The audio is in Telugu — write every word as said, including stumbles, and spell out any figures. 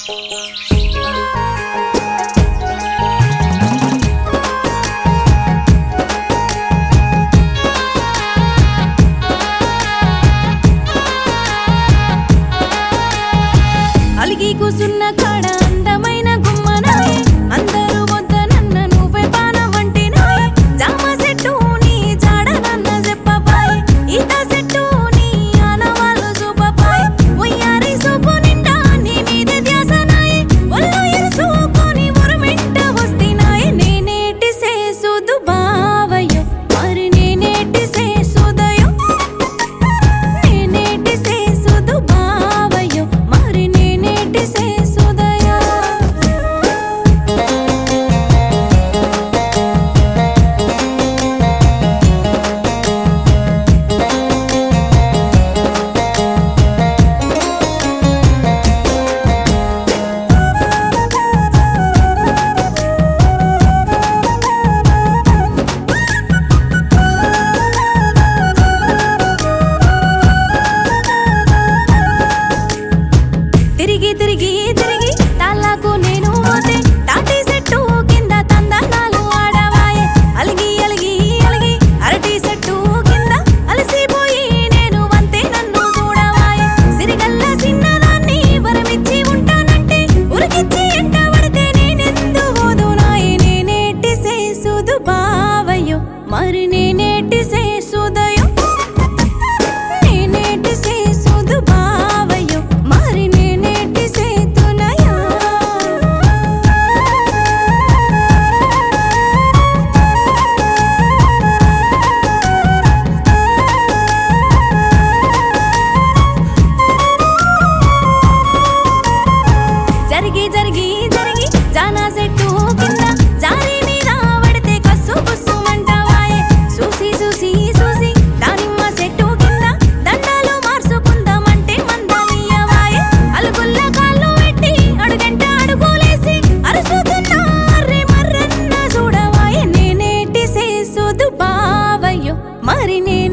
అలిగి కూసున్న కాడ అందమైన గుమ్మనాయే అందరూ వద్దనన్న నువ్వే పానమంటినాయే జామ చెట్టు నీ జాడ నన్న చెప్పబాయే ఈత చెట్టు నీ ఆనవాళ్ళు చూపబాయే ఉయ్యారి సూపు నిండా నీ మీదే ధ్యాసనాయే ఒళ్ళు ఎరుసుకొని ఉరుమింట వస్తినాయే నేనేటి సేసుదు బావయ్యో మరి నేనేటి సేసుదయో నేనేటి సేసుదు బావయ్యో మరి నేనేటి సేసుదయో తిరిగి తిరిగి తిరిగి తాళ్ళకు నేను పోతే తాటి చెట్టు కింద తందనాలు ఆడవాయే అలిగి అలిగి అలిగి అరటి చెట్టు కింద అలసిపోయి నేను వంతే నన్ను చూడవాయే సిరిగల్ల చిన్నదాన్ని వరమిచ్చి ఉంటానంటే ఉరికిచ్చి ఎంట పడితే నేనెందు పోదునాయే నేనేటి సేసుదు బావయ్యో మరి నేనేటి సేసుదయో నేనేటి సేసుదు బావయ్యో మరి నేనేటి సేతునయో జరిగి జరిగి జరిగి జానా చెట్టు కింద జారి మీద పడితే కస్సు బుస్సుమంటావాయే చూసి చూసి చూసి దానిమ్మ చెట్టు కింద దండాలు మార్చుకుందామంటే మందలియవాయే అలుగుల్ల కాళ్ళు పెట్టి అడుగంట అడుగులేసి అరుసుతున్నా అర్రె మర్రన్న చూడవాయే నేనేటి సేసుదు బావయ్యో మరి నే